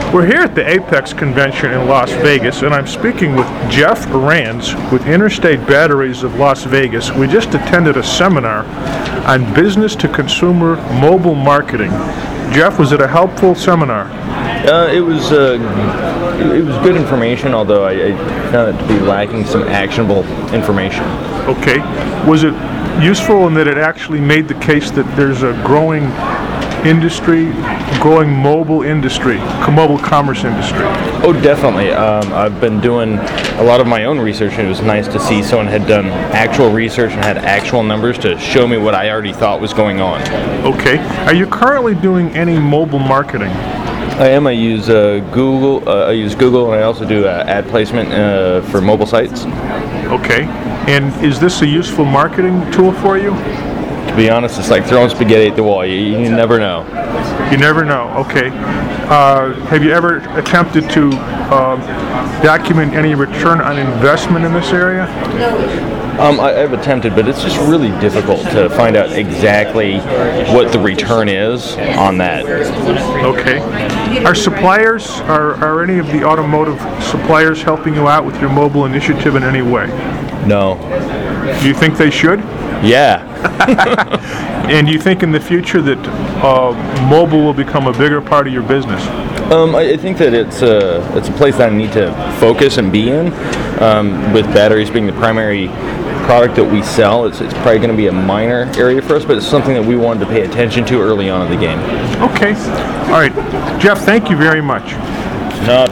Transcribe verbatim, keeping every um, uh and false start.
We're here at the Apex Convention in Las Vegas, and I'm speaking with Jeff Rands with Interstate Batteries of Las Vegas. We just attended a seminar on business-to-consumer mobile marketing. Jeff, was it a helpful seminar? Uh, it was uh, it was good information, although I, I found it to be lacking some actionable information. Okay. Was it useful in that it actually made the case that there's a growing industry, growing mobile industry, mobile commerce industry? Oh, definitely. Um, I've been doing a lot of my own research, and it was nice to see someone had done actual research and had actual numbers to show me what I already thought was going on. Okay. Are you currently doing any mobile marketing? I am. I use uh, Google. Uh, I use Google, and I also do uh, ad placement uh, for mobile sites. Okay. And is this a useful marketing tool for you? To be honest, it's like throwing spaghetti at the wall. You, you never know. You never know. Okay. Uh, have you ever attempted to uh, document any return on investment in this area? Um, I, I've attempted, but it's just really difficult to find out exactly what the return is on that. Okay. Are suppliers, are, are any of the automotive suppliers helping you out with your mobile initiative in any way? No. Do you think they should? Yeah. And do you think in the future that uh, mobile will become a bigger part of your business? Um, I, I think that it's a, it's a place that I need to focus and be in. Um, with batteries being the primary product that we sell, it's, it's probably going to be a minor area for us, but it's something that we wanted to pay attention to early on in the game. Okay. All right. Jeff, thank you very much. No.